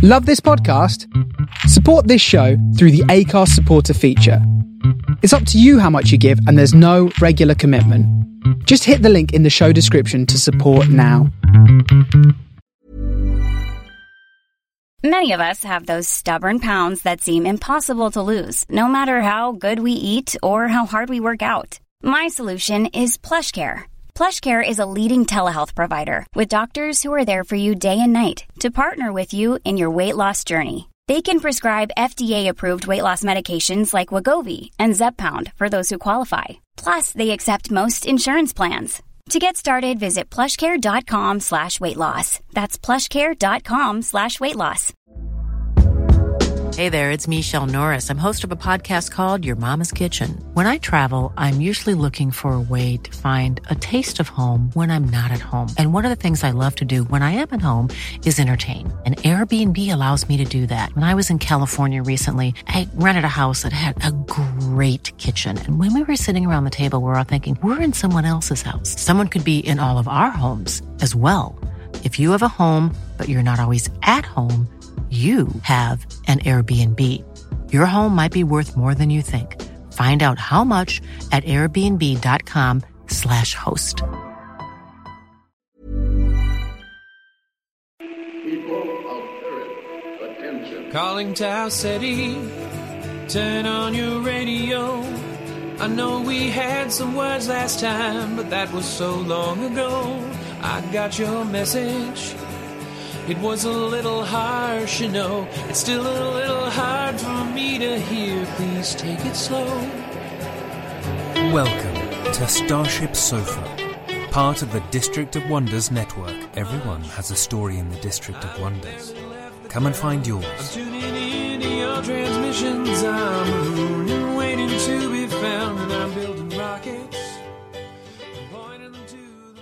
Love this podcast? Support this show through the Acast supporter feature. It's up to you how much you give, and there's no regular commitment. Just hit the link in the show description to support now. Many of us have those stubborn pounds that seem impossible to lose, no matter how good we eat or how hard we work out. My solution is PlushCare. PlushCare is a leading telehealth provider with doctors who are there for you day and night to partner with you in your weight loss journey. They can prescribe FDA-approved weight loss medications like Wegovy and Zepbound for those who qualify. Plus, they accept most insurance plans. To get started, visit plushcare.com/weightloss. That's plushcare.com/weightloss. Hey there, it's Michelle Norris. I'm host of a podcast called Your Mama's Kitchen. When I travel, I'm usually looking for a way to find a taste of home when I'm not at home. And one of the things I love to do when I am at home is entertain. And Airbnb allows me to do that. When I was in California recently, I rented a house that had a great kitchen. And when we were sitting around the table, we were all thinking, we're in someone else's house. Someone could be in all of our homes as well. If you have a home, but you're not always at home, you have an Airbnb. Your home might be worth more than you think. Find out how much at airbnb.com/host. People of Earth, attention. Calling Tau City, turn on your radio. I know we had some words last time, but that was so long ago. I got your message. It was a little harsh, you know. It's still a little hard for me to hear. Please take it slow. Welcome to Starship Sofa, part of the District of Wonders network. Everyone has a story in the District of Wonders. Come and find yours. I'm tuning in to your transmissions. I'm mooning, waiting to be found, and I'm building rockets. I'm pointing them to the moon.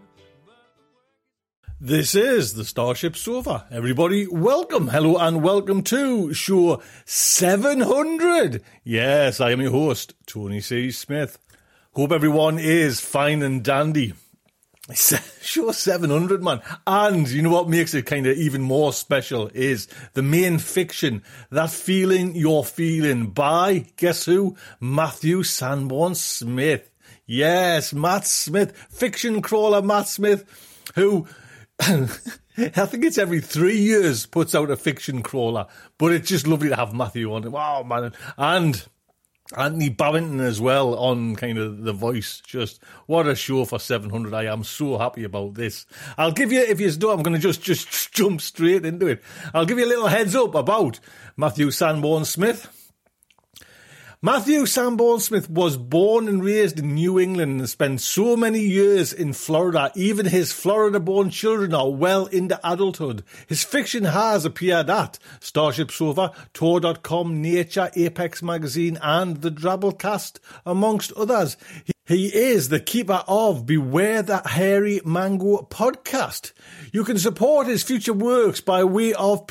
This is the Starship Sofa. Everybody, welcome, hello, and welcome to show 700. Yes, I am your host, Tony C. Smith. Hope everyone is fine and dandy. Show 700, man. And you know what makes it kind of even more special is the main fiction, That Feeling You're Feeling, by, guess who? Matthew Sanborn Smith. Yes, Matt Smith, fiction crawler Matt Smith, who... I think it's every 3 years puts out a fiction crawler, but it's just lovely to have Matthew on. Wow, man. And Anthony Babington as well on kind of the voice. Just what a show for 700. I am so happy about this. I'll give you, if you don't, I'm going to just jump straight into it. I'll give you a little heads up about Matthew Sanborn Smith. Matthew Sanborn Smith was born and raised in New England and spent so many years in Florida. Even his Florida-born children are well into adulthood. His fiction has appeared at Starship Sofa, Tor.com, Nature, Apex Magazine and The Drabblecast, amongst others. He is the keeper of Beware That Hairy Mango podcast. You can support his future works by way of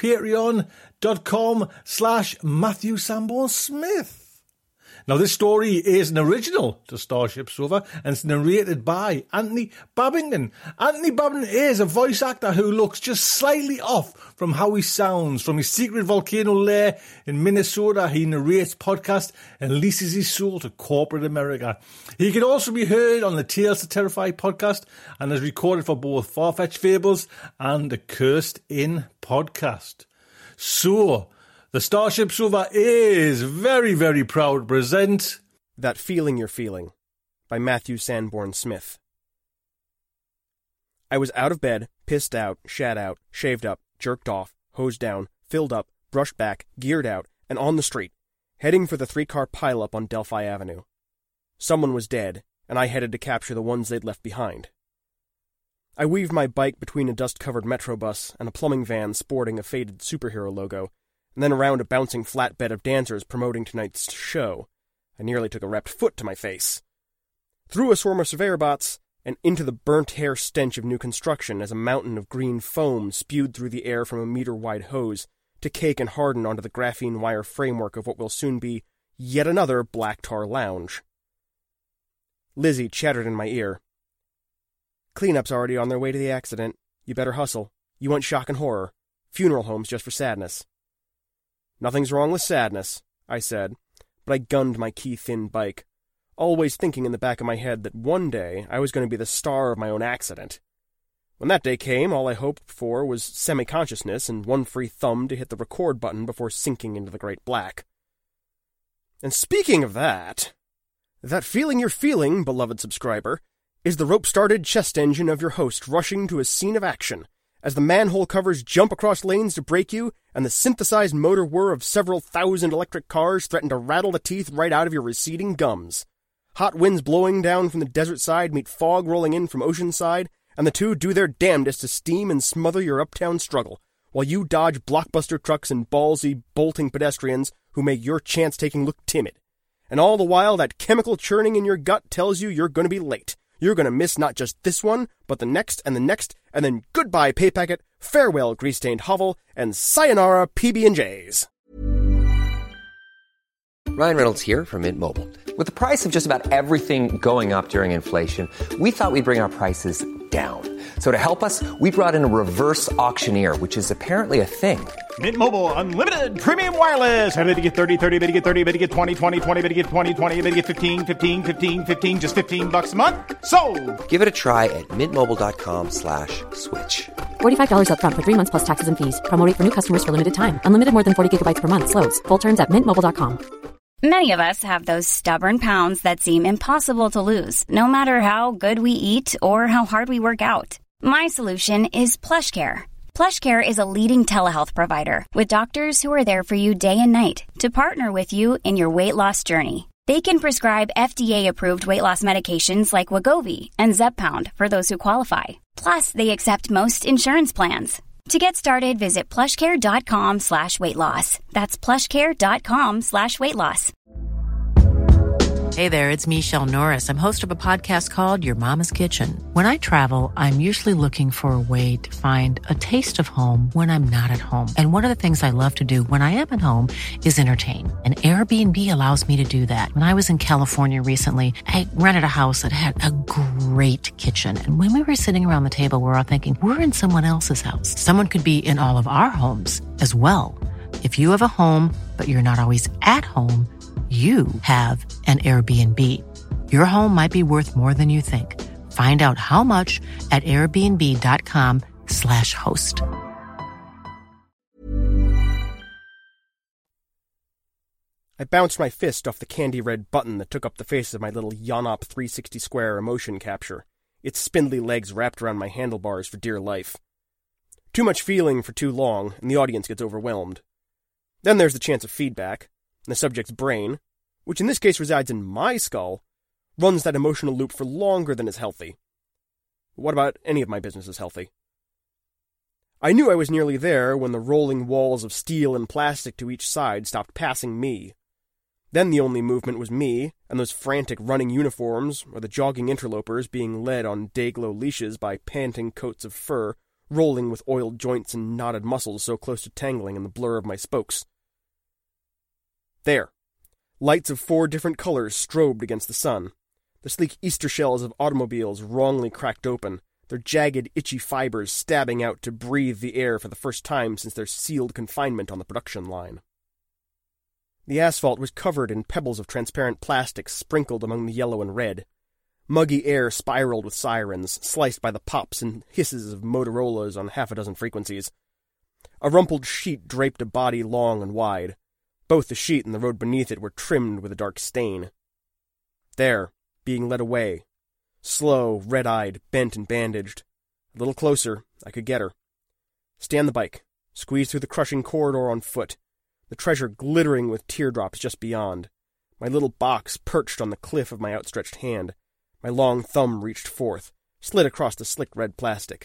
patreon.com/Matthew Sanborn Smith. Now, this story is an original to Starship Sofa and it's narrated by Anthony Babington. Anthony Babington is a voice actor who looks just slightly off from how he sounds. From his secret volcano lair in Minnesota, he narrates podcasts and leases his soul to corporate America. He can also be heard on the Tales to Terrify podcast and has recorded for both Farfetch Fables and the Cursed Inn podcast. So... the Starship Sofa is very, very proud to present... That Feeling You're Feeling, by Matthew Sanborn Smith. I was out of bed, pissed out, shat out, shaved up, jerked off, hosed down, filled up, brushed back, geared out, and on the street, heading for the 3-car pileup on Delphi Avenue. Someone was dead, and I headed to capture the ones they'd left behind. I weaved my bike between a dust-covered Metrobus and a plumbing van sporting a faded superhero logo, and then around a bouncing flatbed of dancers promoting tonight's show. I nearly took a wrapped foot to my face. Through a swarm of surveyor bots, and into the burnt hair stench of new construction as a mountain of green foam spewed through the air from a meter-wide hose to cake and harden onto the graphene wire framework of what will soon be yet another black tar lounge. Lizzie chattered in my ear. "Cleanup's already on their way to the accident. You better hustle. You want shock and horror. funeral homes just for sadness. Nothing's wrong with sadness, I said, but I gunned my key-thin bike, always thinking in the back of my head that one day I was going to be the star of my own accident. When that day came, all I hoped for was semi-consciousness and one free thumb to hit the record button before sinking into the great black. And speaking of that feeling you're feeling, beloved subscriber, is the rope-started chest engine of your host rushing to a scene of action, as the manhole covers jump across lanes to break you, and the synthesized motor whir of several thousand electric cars threaten to rattle the teeth right out of your receding gums. Hot winds blowing down from the desert side meet fog rolling in from ocean side, and the two do their damnedest to steam and smother your uptown struggle, while you dodge blockbuster trucks and ballsy, bolting pedestrians who make your chance-taking look timid. And all the while, that chemical churning in your gut tells you you're going to be late. You're going to miss not just this one, but the next, and then goodbye pay packet, farewell grease-stained hovel, and sayonara PB&Js. Ryan Reynolds here from Mint Mobile. With the price of just about everything going up during inflation, we thought we'd bring our prices down. So to help us, we brought in a reverse auctioneer, which is apparently a thing. Mint Mobile Unlimited Premium Wireless. How to get 30, 30, bit to get 30, bit to get 20, 20, 20, bit to get 20, 20, bit to get 15, 15, 15, 15, just $15 a month? Sold! Give it a try at mintmobile.com/switch. $45 up front for 3 months plus taxes and fees. Promo rate for new customers for limited time. Unlimited more than 40 gigabytes per month. Slows full terms at mintmobile.com. Many of us have those stubborn pounds that seem impossible to lose, no matter how good we eat or how hard we work out. My solution is PlushCare. PlushCare is a leading telehealth provider with doctors who are there for you day and night to partner with you in your weight loss journey. They can prescribe FDA-approved weight loss medications like Wegovy and Zepbound for those who qualify. Plus, they accept most insurance plans. To get started, visit plushcare.com/weightloss. That's plushcare.com/weightloss. Hey there, it's Michelle Norris. I'm host of a podcast called Your Mama's Kitchen. When I travel, I'm usually looking for a way to find a taste of home when I'm not at home. And one of the things I love to do when I am at home is entertain. And Airbnb allows me to do that. When I was in California recently, I rented a house that had a great kitchen. And when we were sitting around the table, we were all thinking, we're in someone else's house. Someone could be in all of our homes as well. If you have a home, but you're not always at home, you have an Airbnb. Your home might be worth more than you think. Find out how much at airbnb.com/host. I bounced my fist off the candy-red button that took up the face of my little Yanop 360 square emotion capture, its spindly legs wrapped around my handlebars for dear life. Too much feeling for too long, and the audience gets overwhelmed. Then there's the chance of feedback. And the subject's brain, which in this case resides in my skull, runs that emotional loop for longer than is healthy. What about any of my business is healthy? I knew I was nearly there when the rolling walls of steel and plastic to each side stopped passing me. Then the only movement was me, and those frantic running uniforms, or the jogging interlopers being led on day-glow leashes by panting coats of fur, rolling with oiled joints and knotted muscles so close to tangling in the blur of my spokes. There. Lights of 4 different colors strobed against the sun. The sleek Easter shells of automobiles wrongly cracked open, their jagged, itchy fibers stabbing out to breathe the air for the first time since their sealed confinement on the production line. The asphalt was covered in pebbles of transparent plastic sprinkled among the yellow and red. Muggy air spiraled with sirens, sliced by the pops and hisses of Motorola's on 6 frequencies. A rumpled sheet draped a body long and wide. Both the sheet and the road beneath it were trimmed with a dark stain. There, being led away. Slow, red-eyed, bent and bandaged. A little closer, I could get her. Stand the bike, squeeze through the crushing corridor on foot, the treasure glittering with teardrops just beyond. My little box perched on the cliff of my outstretched hand. My long thumb reached forth, slid across the slick red plastic.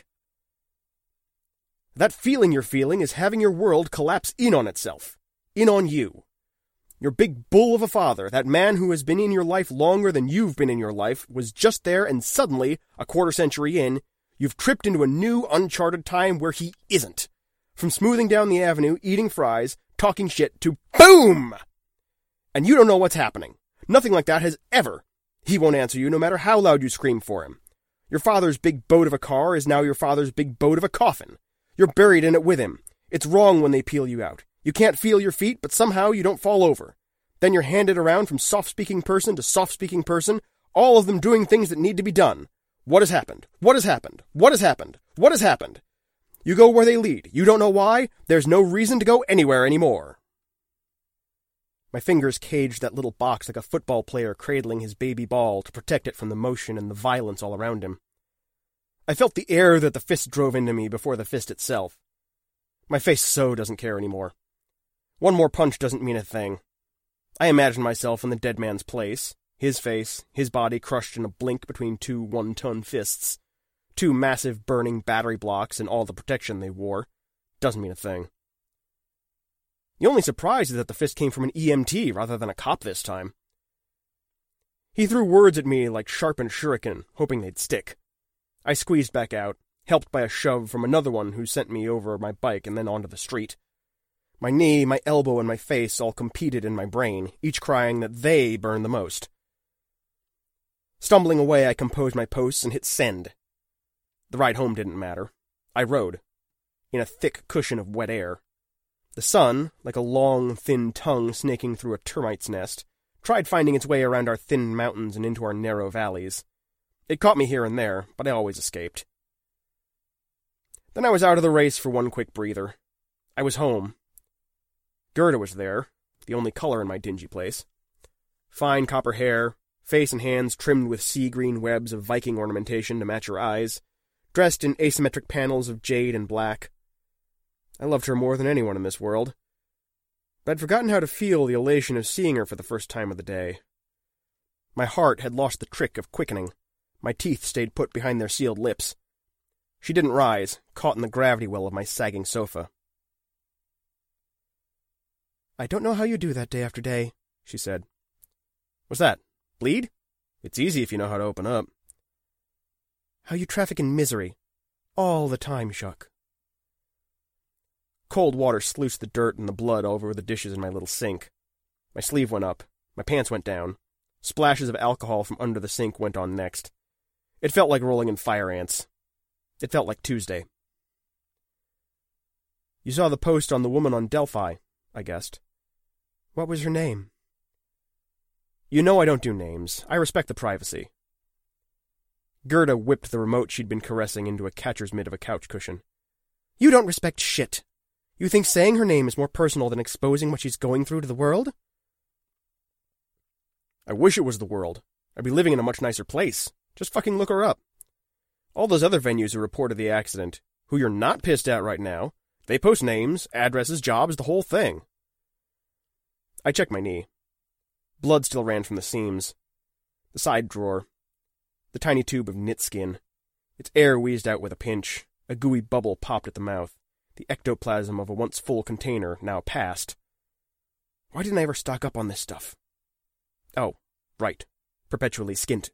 That feeling you're feeling is having your world collapse in on itself. In on you. Your big bull of a father, that man who has been in your life longer than you've been in your life, was just there, and suddenly, a quarter-century in, you've tripped into a new, uncharted time where he isn't. From smoothing down the avenue, eating fries, talking shit, to BOOM! And you don't know what's happening. Nothing like that has ever. He won't answer you no matter how loud you scream for him. Your father's big boat of a car is now your father's big boat of a coffin. You're buried in it with him. It's wrong when they peel you out. You can't feel your feet, but somehow you don't fall over. Then you're handed around from soft-speaking person to soft-speaking person, all of them doing things that need to be done. What has happened? What has happened? What has happened? What has happened? You go where they lead. You don't know why. There's no reason to go anywhere anymore. My fingers caged that little box like a football player cradling his baby ball to protect it from the motion and the violence all around him. I felt the air that the fist drove into me before the fist itself. My face so doesn't care anymore. One more punch doesn't mean a thing. I imagine myself in the dead man's place, his face, his body crushed in a blink between two one-ton fists, two massive burning battery blocks and all the protection they wore. Doesn't mean a thing. The only surprise is that the fist came from an EMT rather than a cop this time. He threw words at me like sharpened shuriken, hoping they'd stick. I squeezed back out, helped by a shove from another one who sent me over my bike and then onto the street. My knee, my elbow, and my face all competed in my brain, each crying that they burned the most. Stumbling away, I composed my posts and hit send. The ride home didn't matter. I rode, in a thick cushion of wet air. The sun, like a long, thin tongue snaking through a termite's nest, tried finding its way around our thin mountains and into our narrow valleys. It caught me here and there, but I always escaped. Then I was out of the race for one quick breather. I was home. Gerda was there, the only color in my dingy place. Fine copper hair, face and hands trimmed with sea-green webs of Viking ornamentation to match her eyes, dressed in asymmetric panels of jade and black. I loved her more than anyone in this world, but I'd forgotten how to feel the elation of seeing her for the first time of the day. My heart had lost the trick of quickening. My teeth stayed put behind their sealed lips. She didn't rise, caught in the gravity well of my sagging sofa. "I don't know how you do that day after day," she said. "What's that? Bleed? It's easy if you know how to open up." "How you traffic in misery. All the time, Chuck." Cold water sluiced the dirt and the blood over the dishes in my little sink. My sleeve went up. My pants went down. Splashes of alcohol from under the sink went on next. It felt like rolling in fire ants. It felt like Tuesday. "You saw the post on the woman on Delphi," I guessed. "What was her name?" "You know I don't do names. I respect the privacy." Gerda whipped the remote she'd been caressing into a catcher's mitt of a couch cushion. "You don't respect shit. You think saying her name is more personal than exposing what she's going through to the world?" "I wish it was the world. I'd be living in a much nicer place. Just fucking look her up. All those other venues who reported the accident, who you're not pissed at right now, they post names, addresses, jobs, the whole thing." I checked my knee. Blood still ran from the seams. The side drawer. The tiny tube of knit skin. Its air wheezed out with a pinch. A gooey bubble popped at the mouth. The ectoplasm of a once full container, now past. Why didn't I ever stock up on this stuff? Oh, right. Perpetually skint.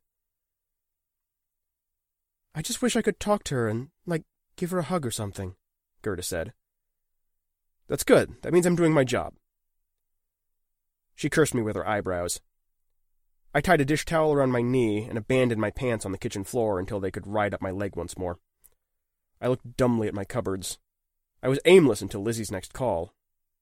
"I just wish I could talk to her and, give her a hug or something," Gerda said. "That's good. That means I'm doing my job." She cursed me with her eyebrows. I tied a dish towel around my knee and abandoned my pants on the kitchen floor until they could ride up my leg once more. I looked dumbly at my cupboards. I was aimless until Lizzie's next call.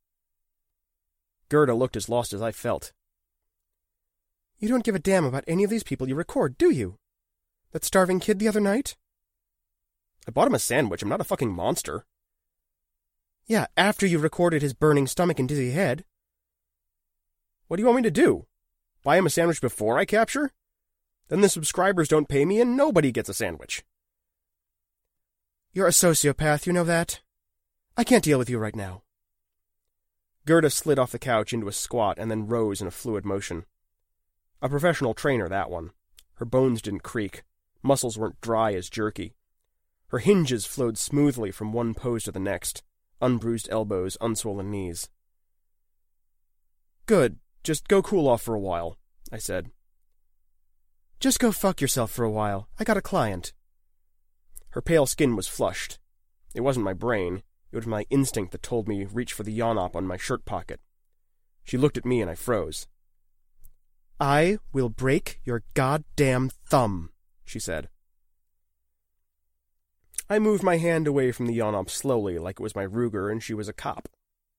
Gerda looked as lost as I felt. "You don't give a damn about any of these people you record, do you? That starving kid the other night?" "I bought him a sandwich. I'm not a fucking monster." "Yeah, after you recorded his burning stomach and dizzy head." "What do you want me to do? Buy him a sandwich before I capture? Then the subscribers don't pay me and nobody gets a sandwich." "You're a sociopath, you know that. I can't deal with you right now." Gerda slid off the couch into a squat and then rose in a fluid motion. A professional trainer, that one. Her bones didn't creak. Muscles weren't dry as jerky. Her hinges flowed smoothly from one pose to the next. Unbruised elbows, unswollen knees. "Good. Just go cool off for a while," I said. "Just go fuck yourself for a while. I got a client." Her pale skin was flushed. It wasn't my brain. It was my instinct that told me reach for the yawn-op on my shirt pocket. She looked at me and I froze. "I will break your goddamn thumb," she said. I moved my hand away from the Yonop slowly, like it was my Ruger and she was a cop.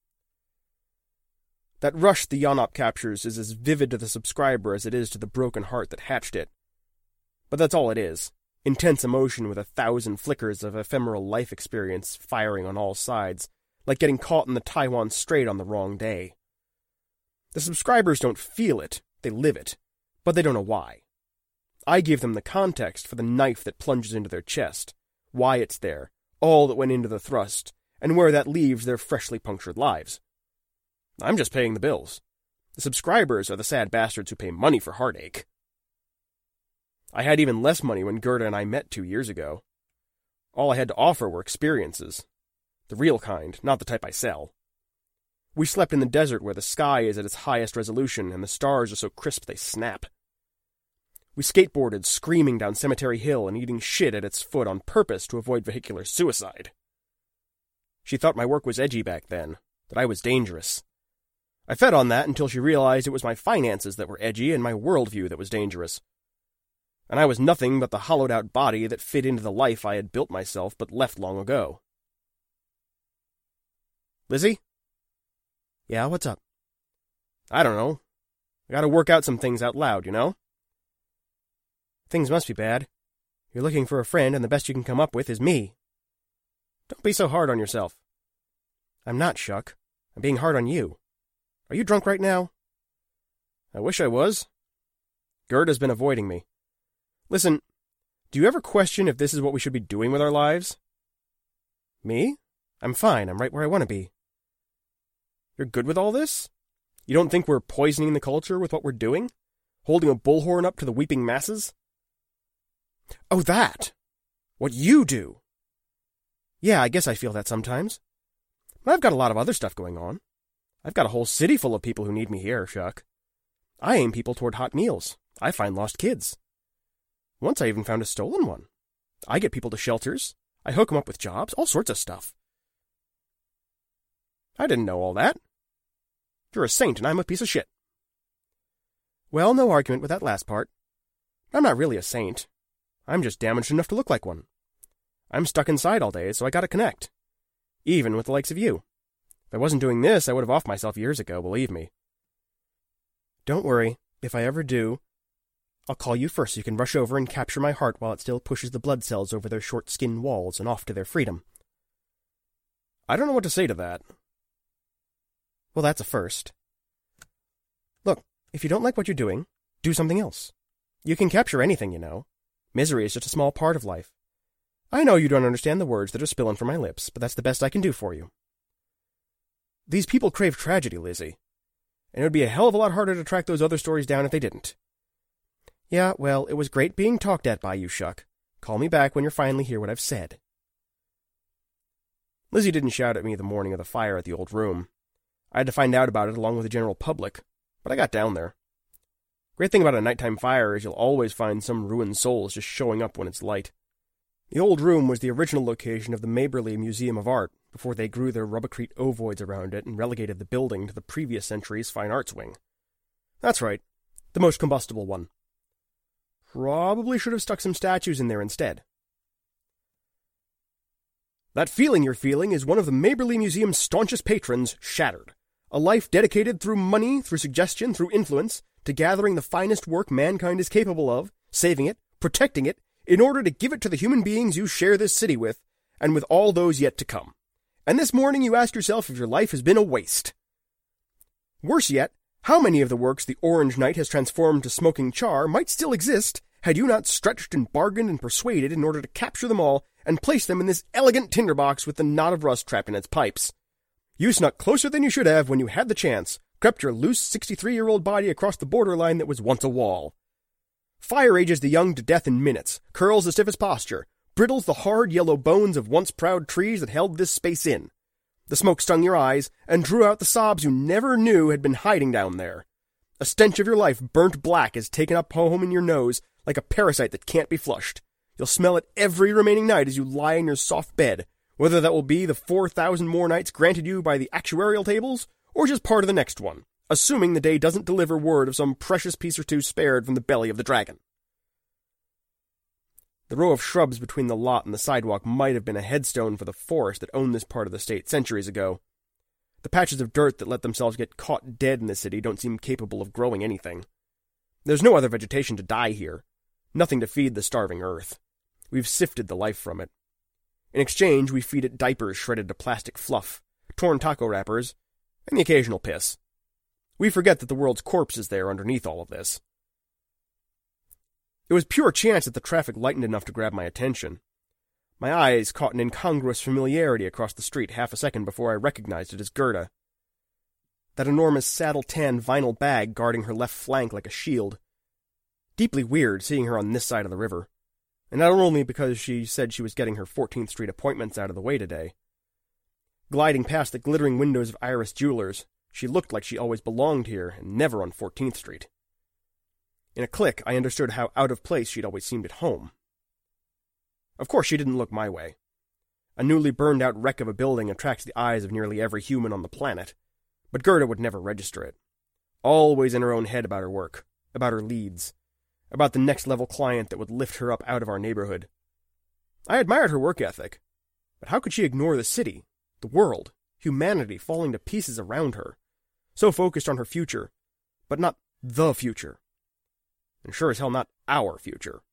That rush the Yonop captures is as vivid to the subscriber as it is to the broken heart that hatched it. But that's all it is. Intense emotion with 1,000 flickers of ephemeral life experience firing on all sides, like getting caught in the Taiwan Strait on the wrong day. The subscribers don't feel it, they live it, but they don't know why. I give them the context for the knife that plunges into their chest, why it's there, all that went into the thrust, and where that leaves their freshly punctured lives. I'm just paying the bills. The subscribers are the sad bastards who pay money for heartache. I had even less money when Gerda and I met 2 years ago. All I had to offer were experiences. The real kind, not the type I sell. We slept in the desert where the sky is at its highest resolution and the stars are so crisp they snap. We skateboarded screaming down Cemetery Hill and eating shit at its foot on purpose to avoid vehicular suicide. She thought my work was edgy back then, that I was dangerous. I fed on that until she realized it was my finances that were edgy and my worldview that was dangerous. And I was nothing but the hollowed-out body that fit into the life I had built myself but left long ago. Lizzie? Yeah, what's up? I don't know. I gotta work out some things out loud, you know? Things must be bad. You're looking for a friend and the best you can come up with is me. Don't be so hard on yourself. I'm not, Shuck. I'm being hard on you. Are you drunk right now? I wish I was. Gerda's been avoiding me. Listen, do you ever question if this is what we should be doing with our lives? Me? I'm fine. I'm right where I want to be. You're good with all this? You don't think we're poisoning the culture with what we're doing? Holding a bullhorn up to the weeping masses? Oh, that! What you do! Yeah, I guess I feel that sometimes. But I've got a lot of other stuff going on. I've got a whole city full of people who need me here, Shuck. I aim people toward hot meals. I find lost kids. Once I even found a stolen one. I get people to shelters. I hook them up with jobs, all sorts of stuff. I didn't know all that. You're a saint and I'm a piece of shit. Well, no argument with that last part. I'm not really a saint. I'm just damaged enough to look like one. I'm stuck inside all day, so I gotta connect. Even with the likes of you. If I wasn't doing this, I would have offed myself years ago, believe me. Don't worry. If I ever do, I'll call you first so you can rush over and capture my heart while it still pushes the blood cells over their short skin walls and off to their freedom. I don't know what to say to that. Well, that's a first. Look, if you don't like what you're doing, do something else. You can capture anything, you know. Misery is just a small part of life. I know you don't understand the words that are spilling from my lips, but that's the best I can do for you. These people crave tragedy, Lizzie. And it would be a hell of a lot harder to track those other stories down if they didn't. Yeah, well, it was great being talked at by you, Shuck. Call me back when you finally hear what I've said. Lizzie didn't shout at me the morning of the fire at the old room. I had to find out about it along with the general public, but I got down there. Great thing about a nighttime fire is you'll always find some ruined souls just showing up when it's light. The old room was the original location of the Maberly Museum of Art, before they grew their rubbercrete ovoids around it and relegated the building to the previous century's fine arts wing. That's right, the most combustible one. Probably should have stuck some statues in there instead. That feeling you're feeling is one of the Maberly Museum's staunchest patrons, Shattered. A life dedicated through money, through suggestion, through influence, to gathering the finest work mankind is capable of, saving it, protecting it, in order to give it to the human beings you share this city with, and with all those yet to come. And this morning you ask yourself if your life has been a waste. Worse yet, how many of the works the Orange Knight has transformed to smoking char might still exist had you not stretched and bargained and persuaded in order to capture them all and place them in this elegant tinderbox with the knot of rust trapped in its pipes? You snuck closer than you should have when you had the chance, crept your loose 63-year-old body across the borderline that was once a wall. Fire ages the young to death in minutes, curls the stiffest posture, brittles the hard yellow bones of once proud trees that held this space in. The smoke stung your eyes and drew out the sobs you never knew had been hiding down there. A stench of your life burnt black is taken up home in your nose like a parasite that can't be flushed. You'll smell it every remaining night as you lie in your soft bed, whether that will be the 4,000 more nights granted you by the actuarial tables, or just part of the next one, assuming the day doesn't deliver word of some precious piece or two spared from the belly of the dragon. The row of shrubs between the lot and the sidewalk might have been a headstone for the forest that owned this part of the state centuries ago. The patches of dirt that let themselves get caught dead in the city don't seem capable of growing anything. There's no other vegetation to die here. Nothing to feed the starving earth. We've sifted the life from it. In exchange, we feed it diapers shredded to plastic fluff, torn taco wrappers, and the occasional piss. We forget that the world's corpse is there underneath all of this. It was pure chance that the traffic lightened enough to grab my attention. My eyes caught an incongruous familiarity across the street half a second before I recognized it as Gerda. That enormous saddle-tan vinyl bag guarding her left flank like a shield. Deeply weird seeing her on this side of the river. And not only because she said she was getting her 14th Street appointments out of the way today. Gliding past the glittering windows of Iris Jewelers, she looked like she always belonged here and never on 14th Street. In a click, I understood how out of place she'd always seemed at home. Of course, she didn't look my way. A newly burned-out wreck of a building attracts the eyes of nearly every human on the planet, but Gerda would never register it. Always in her own head about her work, about her leads, about the next-level client that would lift her up out of our neighborhood. I admired her work ethic, but how could she ignore the city, the world, humanity falling to pieces around her, so focused on her future, but not the future? And sure as hell not our future.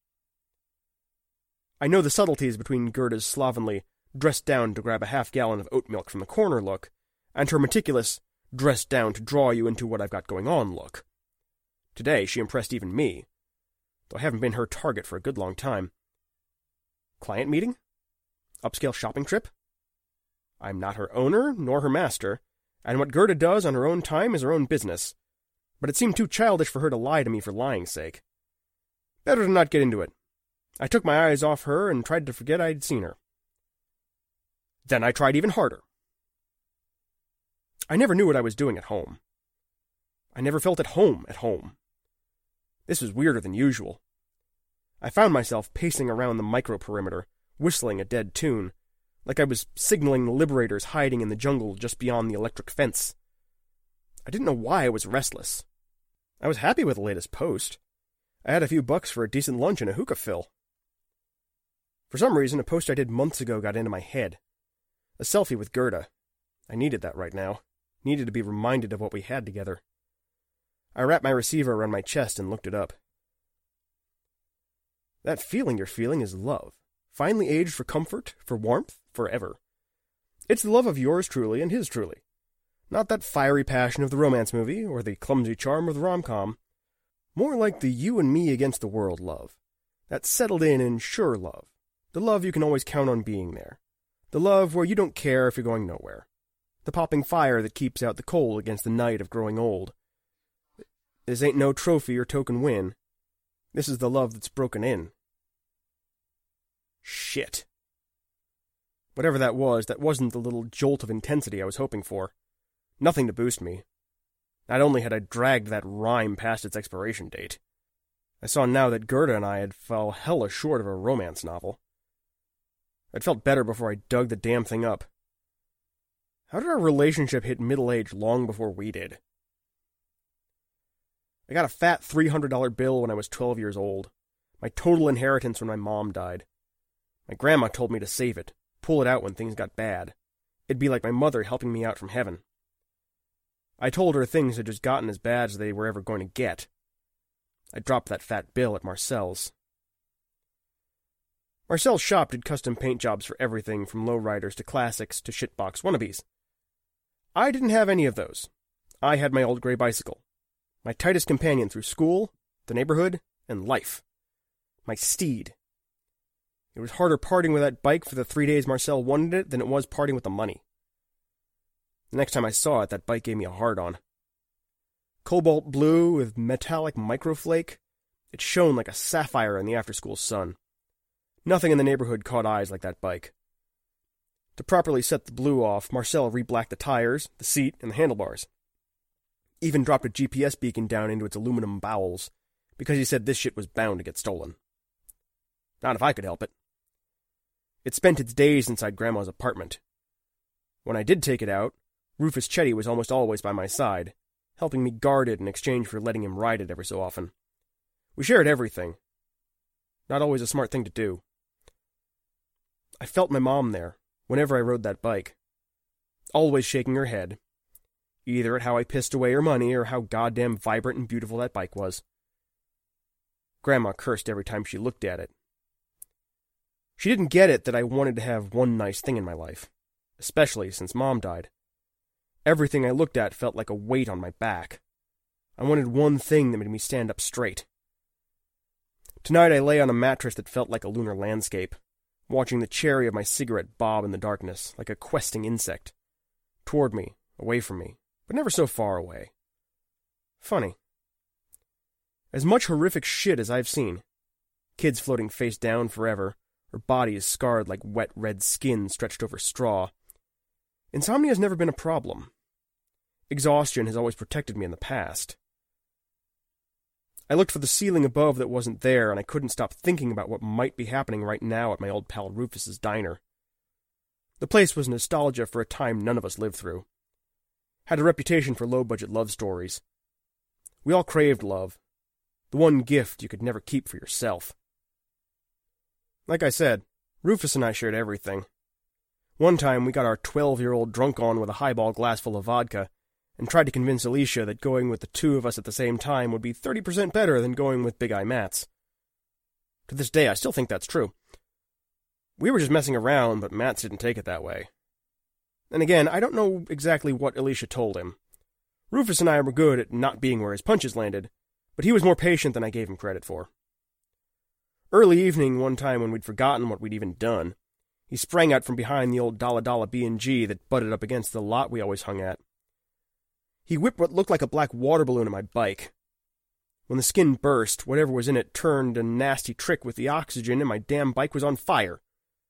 I know the subtleties between Gerda's slovenly, dressed down to grab a half-gallon of oat milk from the corner look, and her meticulous, dressed down to draw you into what I've got going on look. Today she impressed even me, though I haven't been her target for a good long time. Client meeting? Upscale shopping trip? I'm not her owner, nor her master, and what Gerda does on her own time is her own business. But it seemed too childish for her to lie to me for lying's sake. Better to not get into it. I took my eyes off her and tried to forget I'd seen her. Then I tried even harder. I never knew what I was doing at home. I never felt at home. This was weirder than usual. I found myself pacing around the micro-perimeter, whistling a dead tune, like I was signaling the liberators hiding in the jungle just beyond the electric fence. I didn't know why I was restless. I was happy with the latest post. I had a few bucks for a decent lunch and a hookah fill. For some reason, a post I did months ago got into my head. A selfie with Gerda. I needed that right now. Needed to be reminded of what we had together. I wrapped my receiver around my chest and looked it up. That feeling you're feeling is love. Finally aged for comfort, for warmth, forever. It's the love of yours truly and his truly. Not that fiery passion of the romance movie, or the clumsy charm of the rom-com. More like the you and me against the world love. That settled in and sure love. The love you can always count on being there. The love where you don't care if you're going nowhere. The popping fire that keeps out the cold against the night of growing old. This ain't no trophy or token win. This is the love that's broken in. Shit. Whatever that wasn't the little jolt of intensity I was hoping for. Nothing to boost me. Not only had I dragged that rhyme past its expiration date, I saw now that Gerda and I had fell hella short of a romance novel. I'd felt better before I dug the damn thing up. How did our relationship hit middle age long before we did? I got a fat $300 bill when I was 12 years old. My total inheritance when my mom died. My grandma told me to save it, pull it out when things got bad. It'd be like my mother helping me out from heaven. I told her things had just gotten as bad as they were ever going to get. I dropped that fat bill at Marcel's. Marcel's shop did custom paint jobs for everything from lowriders to classics to shitbox wannabes. I didn't have any of those. I had my old gray bicycle. My tightest companion through school, the neighborhood, and life. My steed. It was harder parting with that bike for the 3 days Marcel wanted it than it was parting with the money. The next time I saw it, that bike gave me a hard-on. Cobalt blue with metallic microflake, it shone like a sapphire in the after-school sun. Nothing in the neighborhood caught eyes like that bike. To properly set the blue off, Marcel re-blacked the tires, the seat, and the handlebars. Even dropped a GPS beacon down into its aluminum bowels, because he said this shit was bound to get stolen. Not if I could help it. It spent its days inside Grandma's apartment. When I did take it out, Rufus Chetty was almost always by my side, helping me guard it in exchange for letting him ride it every so often. We shared everything. Not always a smart thing to do. I felt my mom there, whenever I rode that bike. Always shaking her head, either at how I pissed away her money or how goddamn vibrant and beautiful that bike was. Grandma cursed every time she looked at it. She didn't get it that I wanted to have one nice thing in my life, especially since Mom died. Everything I looked at felt like a weight on my back. I wanted one thing that made me stand up straight. Tonight I lay on a mattress that felt like a lunar landscape, watching the cherry of my cigarette bob in the darkness like a questing insect. Toward me, away from me, but never so far away. Funny. As much horrific shit as I've seen, kids floating face down forever, or bodies scarred like wet red skin stretched over straw, insomnia has never been a problem. Exhaustion has always protected me in the past. I looked for the ceiling above that wasn't there, and I couldn't stop thinking about what might be happening right now at my old pal Rufus's diner. The place was nostalgia for a time none of us lived through. Had a reputation for low-budget love stories. We all craved love, the one gift you could never keep for yourself. Like I said, Rufus and I shared everything. One time we got our 12-year-old drunk on with a highball glass full of vodka, and tried to convince Alicia that going with the two of us at the same time would be 30% better than going with Big Eye Mats. To this day, I still think that's true. We were just messing around, but Mats didn't take it that way. And again, I don't know exactly what Alicia told him. Rufus and I were good at not being where his punches landed, but he was more patient than I gave him credit for. Early evening, one time when we'd forgotten what we'd even done, he sprang out from behind the old Dalla B&G that butted up against the lot we always hung at. He whipped what looked like a black water balloon at my bike. When the skin burst, whatever was in it turned a nasty trick with the oxygen, and my damn bike was on fire.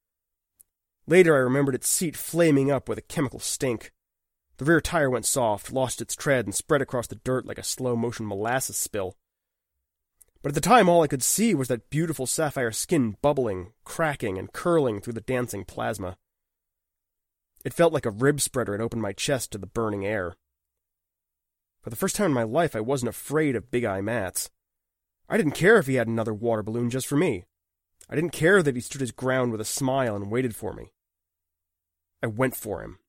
Later I remembered its seat flaming up with a chemical stink. The rear tire went soft, lost its tread, and spread across the dirt like a slow-motion molasses spill. But at the time all I could see was that beautiful sapphire skin bubbling, cracking, and curling through the dancing plasma. It felt like a rib spreader had opened my chest to the burning air. For the first time in my life, I wasn't afraid of Big Eye Mats. I didn't care if he had another water balloon just for me. I didn't care that he stood his ground with a smile and waited for me. I went for him.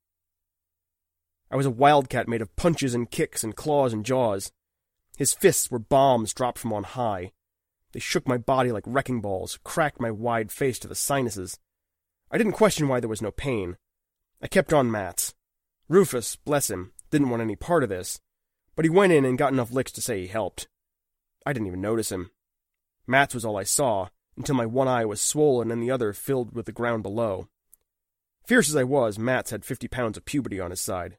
I was a wildcat made of punches and kicks and claws and jaws. His fists were bombs dropped from on high. They shook my body like wrecking balls, cracked my wide face to the sinuses. I didn't question why there was no pain. I kept on Mats. Rufus, bless him, didn't want any part of this, but he went in and got enough licks to say he helped. I didn't even notice him. Mats was all I saw, until my one eye was swollen and the other filled with the ground below. Fierce as I was, Mats had 50 pounds of puberty on his side.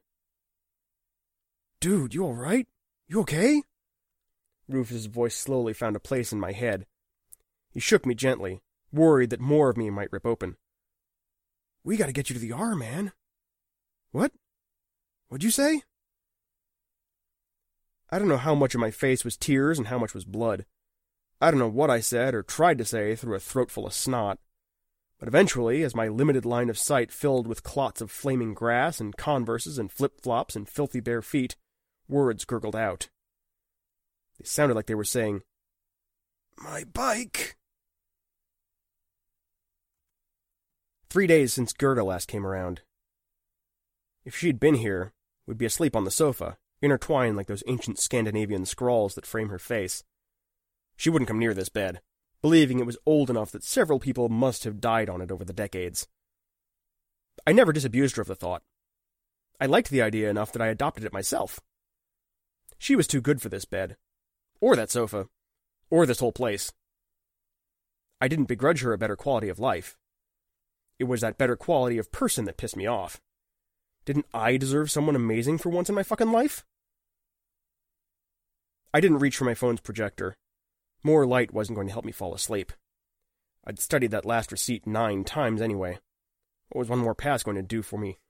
"Dude, you all right? You okay?" Rufus's voice slowly found a place in my head. He shook me gently, worried that more of me might rip open. "We gotta get you to the R, man." "What? What'd you say?" I don't know how much of my face was tears and how much was blood. I don't know what I said or tried to say through a throat full of snot. But eventually, as my limited line of sight filled with clots of flaming grass and Converses and flip-flops and filthy bare feet, words gurgled out. They sounded like they were saying, "My bike." 3 days since Gerda last came around. If she'd been here, we'd be asleep on the sofa, intertwined like those ancient Scandinavian scrawls that frame her face. She wouldn't come near this bed, believing it was old enough that several people must have died on it over the decades. I never disabused her of the thought. I liked the idea enough that I adopted it myself. She was too good for this bed, or that sofa, or this whole place. I didn't begrudge her a better quality of life. It was that better quality of person that pissed me off. Didn't I deserve someone amazing for once in my fucking life? I didn't reach for my phone's projector. More light wasn't going to help me fall asleep. I'd studied that last receipt 9 times anyway. What was one more pass going to do for me?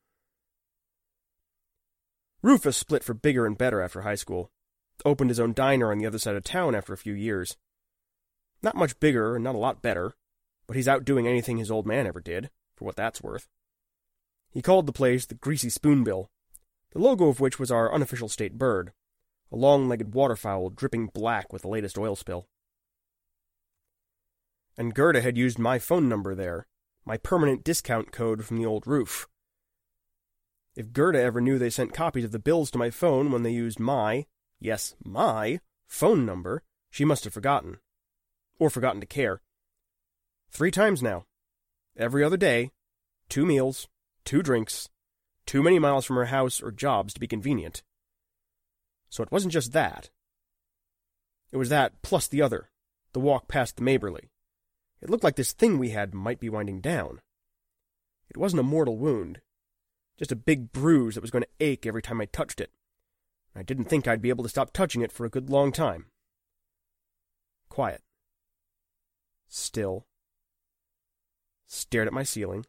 Rufus split for bigger and better after high school. Opened his own diner on the other side of town after a few years. Not much bigger and not a lot better, but he's outdoing anything his old man ever did, for what that's worth. He called the place the Greasy Spoonbill, the logo of which was our unofficial state bird, a long-legged waterfowl dripping black with the latest oil spill. And Gerda had used my phone number there, My permanent discount code from the old roof. If Gerda ever knew they sent copies of the bills to my phone when they used my phone number, she must have forgotten. Or forgotten to care. 3 times now. Every other day. 2 meals. 2 drinks. Too many miles from her house or jobs to be convenient. So it wasn't just that. It was that plus the other. The walk past the Maberly. It looked like this thing we had might be winding down. It wasn't a mortal wound. Just a big bruise that was going to ache every time I touched it. I didn't think I'd be able to stop touching it for a good long time. Quiet. Still. Stared at my ceiling.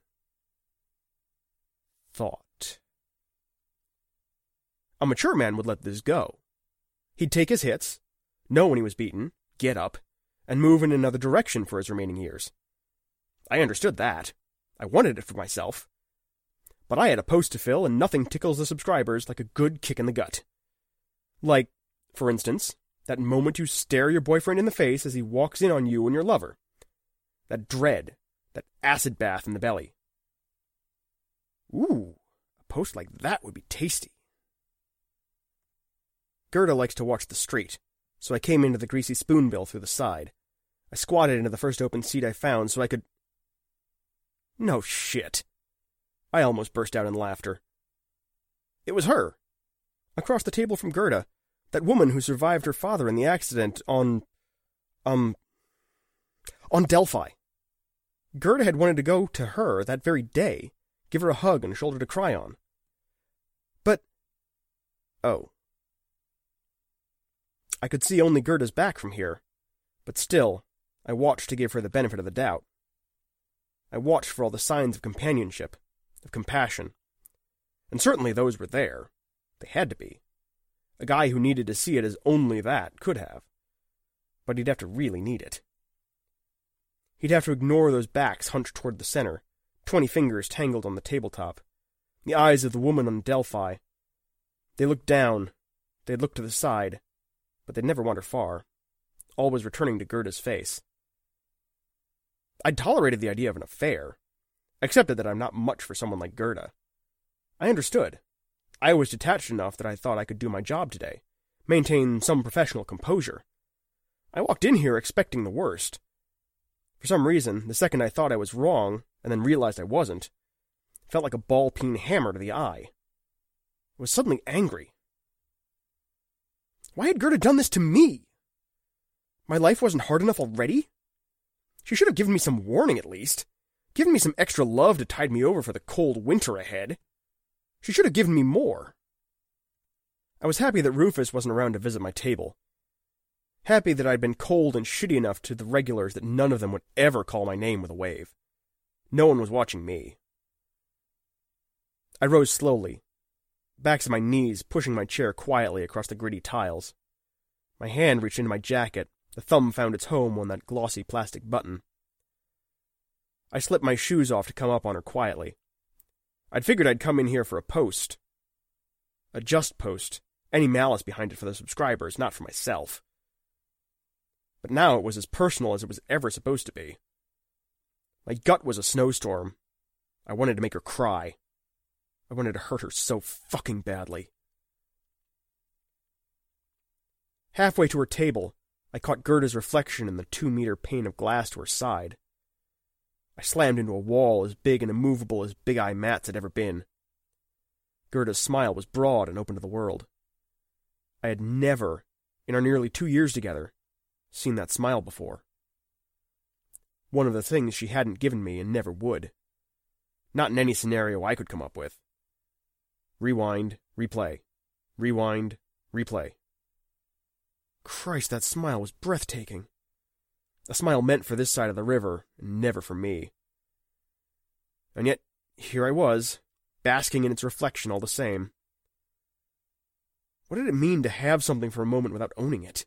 Thought. A mature man would let this go. He'd take his hits, know when he was beaten, get up, and move in another direction for his remaining years. I understood that. I wanted it for myself. But I had a post to fill, and nothing tickles the subscribers like a good kick in the gut. Like, for instance, that moment you stare your boyfriend in the face as he walks in on you and your lover. That dread, that acid bath in the belly. Ooh, a post like that would be tasty. Gerda likes to watch the street, so I came into the greasy spoonbill through the side. I squatted into the first open seat I found so I could... No shit. I almost burst out in laughter. It was her. Across the table from Gerda, that woman who survived her father in the accident on Delphi. Gerda had wanted to go to her that very day, give her a hug and a shoulder to cry on. But... oh. I could see only Gerda's back from here, but still, I watched to give her the benefit of the doubt. I watched for all the signs of companionship, of compassion. And certainly those were there. They had to be. A guy who needed to see it as only that could have. But he'd have to really need it. He'd have to ignore those backs hunched toward the center, 20 fingers tangled on the tabletop, the eyes of the woman on Delphi. They looked down, they'd look to the side, but they'd never wander far, always returning to Gerda's face. I'd tolerated the idea of an affair, accepted that I'm not much for someone like Gerda. I understood. I was detached enough that I thought I could do my job today, maintain some professional composure. I walked in here expecting the worst. For some reason, the second I thought I was wrong, and then realized I wasn't, it felt like a ball-peen hammer to the eye. I was suddenly angry. Why had Gerda done this to me? My life wasn't hard enough already? She should have given me some warning at least. Given me some extra love to tide me over for the cold winter ahead. She should have given me more. I was happy that Rufus wasn't around to visit my table. Happy that I'd been cold and shitty enough to the regulars that none of them would ever call my name with a wave. No one was watching me. I rose slowly, backs of my knees pushing my chair quietly across the gritty tiles. My hand reached into my jacket, the thumb found its home on that glossy plastic button. I slipped my shoes off to come up on her quietly. I'd figured I'd come in here for a post. A just post, any malice behind it for the subscribers, not for myself. But now it was as personal as it was ever supposed to be. My gut was a snowstorm. I wanted to make her cry. I wanted to hurt her so fucking badly. Halfway to her table, I caught Gerda's reflection in the 2-meter pane of glass to her side. I slammed into a wall as big and immovable as Big Eye Matt's had ever been. Gerda's smile was broad and open to the world. I had never, in our nearly 2 years together, seen that smile before. One of the things she hadn't given me and never would. Not in any scenario I could come up with. Rewind, replay. Rewind, replay. Christ, that smile was breathtaking. A smile meant for this side of the river, and never for me. And yet, here I was, basking in its reflection all the same. What did it mean to have something for a moment without owning it?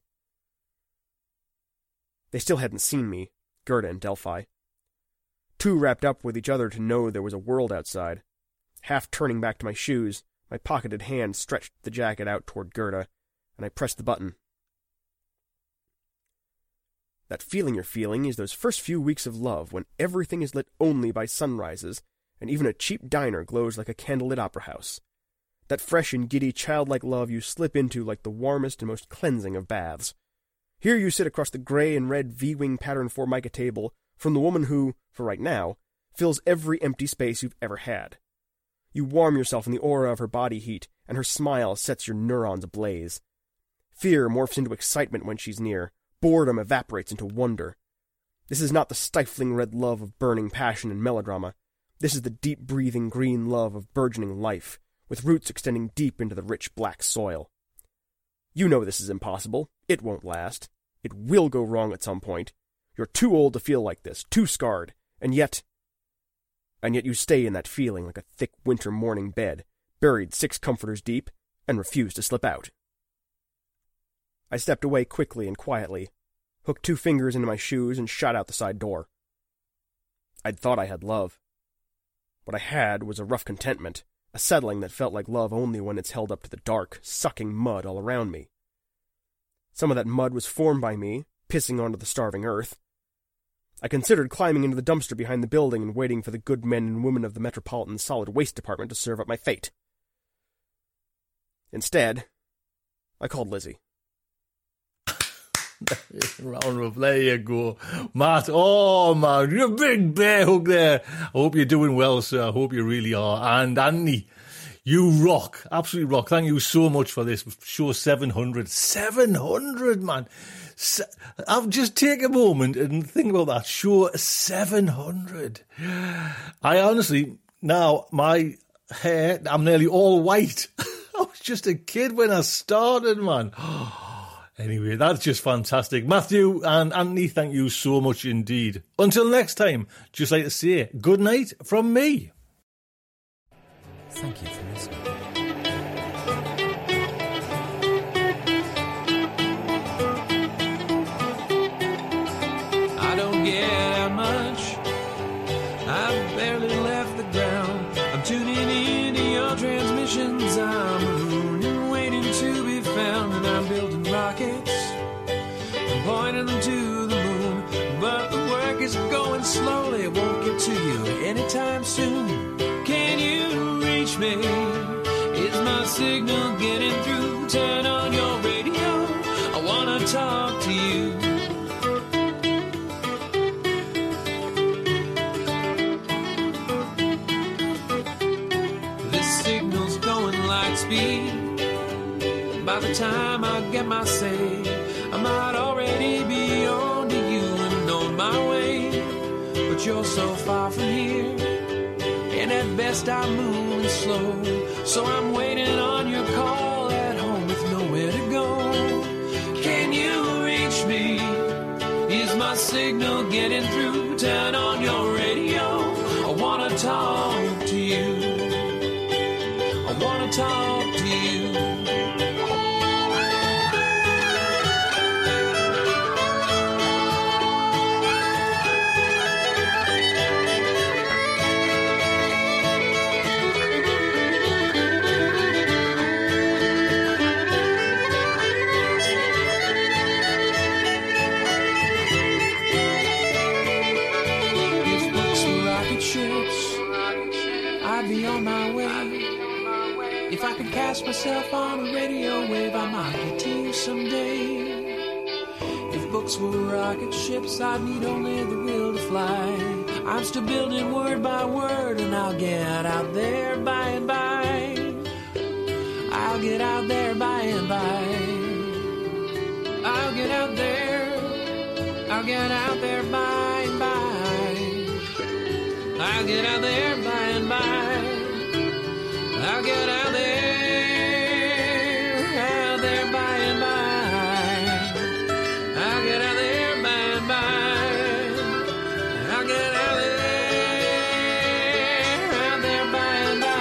They still hadn't seen me, Gerda and Delphi. Too wrapped up with each other to know there was a world outside. Half turning back to my shoes, my pocketed hand stretched the jacket out toward Gerda, and I pressed the button. That feeling you're feeling is those first few weeks of love when everything is lit only by sunrises, and even a cheap diner glows like a candlelit opera house. That fresh and giddy childlike love you slip into like the warmest and most cleansing of baths. Here you sit across the gray and red V-wing pattern Formica table from the woman who, for right now, fills every empty space you've ever had. You warm yourself in the aura of her body heat, and her smile sets your neurons ablaze. Fear morphs into excitement when she's near. Boredom evaporates into wonder. This is not the stifling red love of burning passion and melodrama. This is the deep-breathing green love of burgeoning life, with roots extending deep into the rich black soil. You know this is impossible. It won't last. It will go wrong at some point. You're too old to feel like this, too scarred, and yet you stay in that feeling like a thick winter morning bed, buried 6 comforters deep, and refuse to slip out. I stepped away quickly and quietly, hooked 2 fingers into my shoes, and shot out the side door. I'd thought I had love. What I had was a rough contentment, a settling that felt like love only when it's held up to the dark, sucking mud all around me. Some of that mud was formed by me, pissing onto the starving earth. I considered climbing into the dumpster behind the building and waiting for the good men and women of the Metropolitan Solid Waste Department to serve up my fate. Instead, I called Lizzie. Round of, there you go. Matt, oh man, you're a big bear hug there. I hope you're doing well, sir. I hope you really are. And Anthony, you rock, absolutely rock. Thank you so much for this. Show 700. 700, man. I'll just take a moment and think about that. Show 700. I honestly, now, my hair, I'm nearly all white. I was just a kid when I started, man. Anyway, that's just fantastic. Matthew and Anthony, thank you so much indeed. Until next time, just like to say, good night from me. Thank you for listening. I don't get out much. I've barely left the ground. I'm tuning into your transmissions. I'm mooning, waiting to be found, and I'm building rockets and pointing them to the moon. But the work is going slowly. It won't get to you anytime soon. Can you reach me? Is my signal getting through? Turn on your radio. I wanna talk to you. This signal's going light speed. By the time I get my say, I might already be on to you and on my way. But you're so far from here, and at best I'm moving slow. So I'm waiting on your call at home with nowhere to go. Can you reach me? Is my signal getting through? Turn on your radio. I wanna talk to you. I wanna talk to you. I'd be on my way. If I could cast myself on a radio wave, I might get to you someday. If books were rocket ships, I'd need only the will to fly. I'm still building word by word, and I'll get out there by and by. I'll get out there by and by. I'll get out there. I'll get out there by and by. I'll get out there by and by. I'll get out there by and by. I'll get out there by and by. I'll get out there by and by.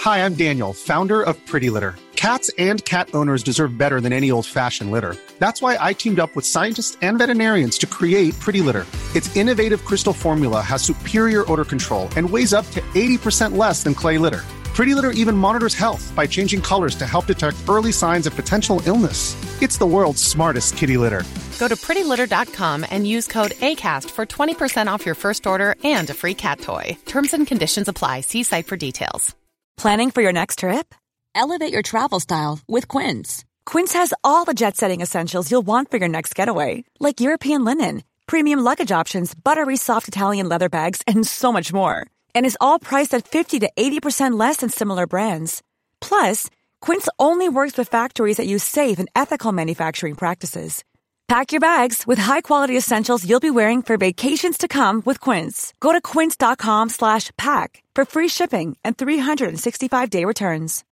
Hi, I'm Daniel, founder of Pretty Litter. Cats and cat owners deserve better than any old-fashioned litter. That's why I teamed up with scientists and veterinarians to create Pretty Litter. Its innovative crystal formula has superior odor control and weighs up to 80% less than clay litter. Pretty Litter even monitors health by changing colors to help detect early signs of potential illness. It's the world's smartest kitty litter. Go to prettylitter.com and use code ACAST for 20% off your first order and a free cat toy. Terms and conditions apply. See site for details. Planning for your next trip? Elevate your travel style with Quince. Quince has all the jet-setting essentials you'll want for your next getaway, like European linen, premium luggage options, buttery soft Italian leather bags, and so much more. And is all priced at 50 to 80% less than similar brands. Plus, Quince only works with factories that use safe and ethical manufacturing practices. Pack your bags with high-quality essentials you'll be wearing for vacations to come with Quince. Go to quince.com/pack for free shipping and 365-day returns.